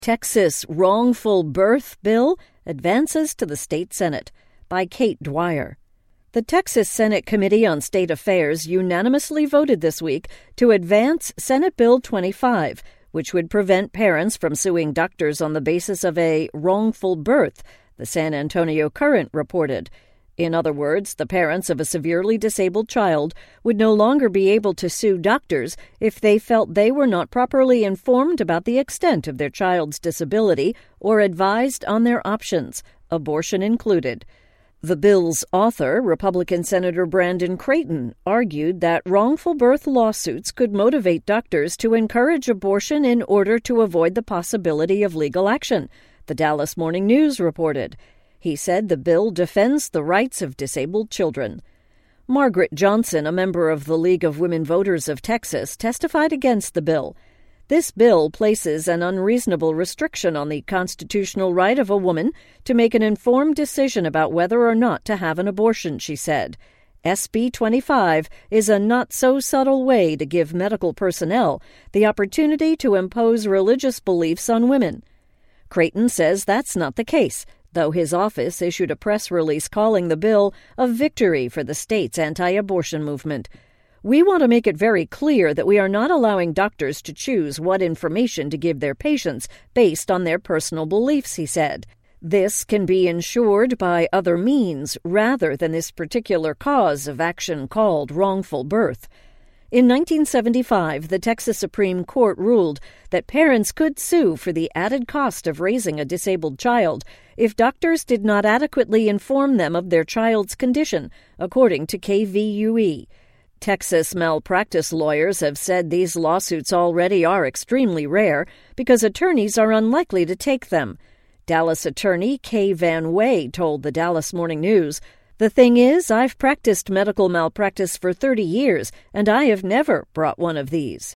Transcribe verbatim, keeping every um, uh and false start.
Texas wrongful birth bill advances to the state Senate, by Kate Dwyer. The Texas Senate Committee on State Affairs unanimously voted this week to advance Senate Bill twenty-five, which would prevent parents from suing doctors on the basis of a wrongful birth, the San Antonio Current reported. In other words, the parents of a severely disabled child would no longer be able to sue doctors if they felt they were not properly informed about the extent of their child's disability or advised on their options, abortion included. The bill's author, Republican Senator Brandon Creighton, argued that wrongful birth lawsuits could motivate doctors to encourage abortion in order to avoid the possibility of legal action, the Dallas Morning News reported. He said the bill defends the rights of disabled children. Margaret Johnson, a member of the League of Women Voters of Texas, testified against the bill. This bill places an unreasonable restriction on the constitutional right of a woman to make an informed decision about whether or not to have an abortion, she said. S B twenty-five is a not-so-subtle way to give medical personnel the opportunity to impose religious beliefs on women. Creighton says that's not the case, though his office issued a press release calling the bill a victory for the state's anti-abortion movement. We want to make it very clear that we are not allowing doctors to choose what information to give their patients based on their personal beliefs, he said. This can be ensured by other means rather than this particular cause of action called wrongful birth. In nineteen seventy-five, the Texas Supreme Court ruled that parents could sue for the added cost of raising a disabled child if doctors did not adequately inform them of their child's condition, according to K V U E. Texas malpractice lawyers have said these lawsuits already are extremely rare because attorneys are unlikely to take them. Dallas attorney Kay Van Way told the Dallas Morning News, "The thing is, I've practiced medical malpractice for thirty years, and I have never brought one of these."